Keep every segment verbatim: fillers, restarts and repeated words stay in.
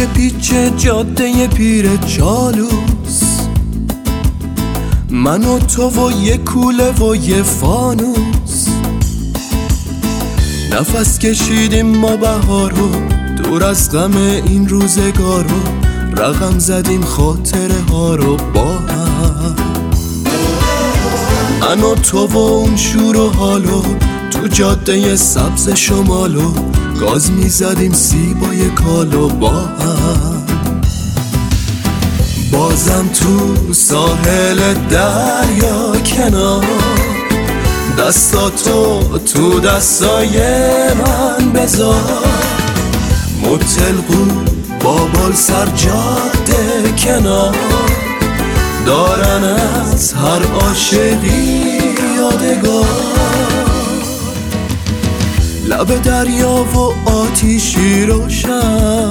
یه پیچ جاده پیر چالوس، من و تو و یه کوله و یه فانوس. نفس کشیدیم ما بهارو، دور از غم این روزگارو، رقم زدیم خاطره ها رو با هم. من و تو و اون شور و حالو، تو جاده سبز شمالو، گاز میزدیم سیبای کالو با هم. بازم تو ساحل دریا کنار، دستاتو تو دستای من بذار. متلقو بابال سر جاده کنار، دارن از هر عاشقی یادگار. لب دریا و آتیشی روشن،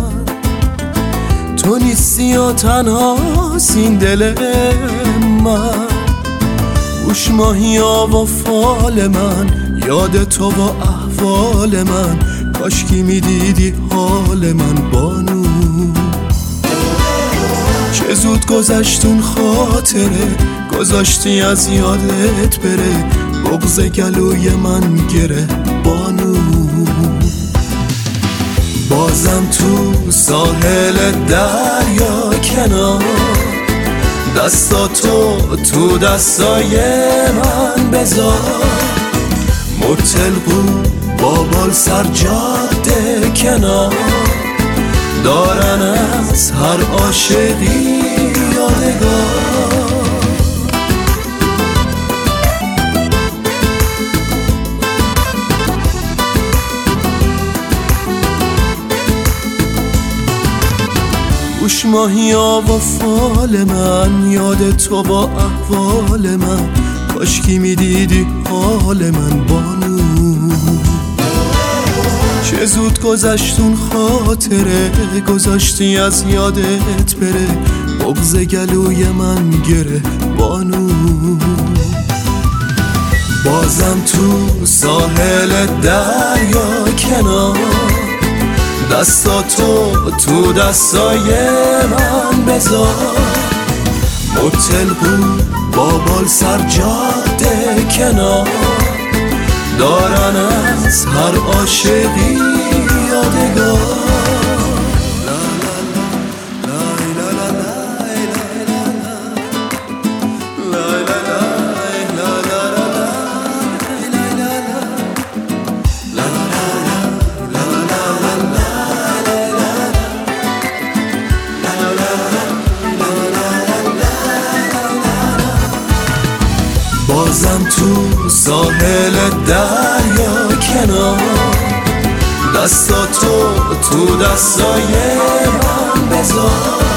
تو نیستی یا تنها این دل من. گوش ماهیا و فال من، یاد تو و احوال من، کاشکی میدیدی حال من بانو. چه زود گذشتون خاطره، گذاشتی از یادت بره، بغض گلوی من گره بانو. بازم تو ساحل دریا کنار، دستاتو تو دستای من بذار. متلقو بابال سر جاده کنار، دارن از هر عاشقی یادگار. گوش ماهیا و فال من، یاد تو با احوال من، کاشکی میدیدی حال من بانو. چه زود گذشتون خاطره، گذاشتی از یادت بره، بغض گلوی من گره بانو. بازم تو ساحل دریا کنار، دستاتو تو دستای من بذار. متلقو بابال سر جاده کنار، دارن از هر عاشقی یادگار. بازم تو ساحل دریا کنار، دستاتو تو دستای من بذار.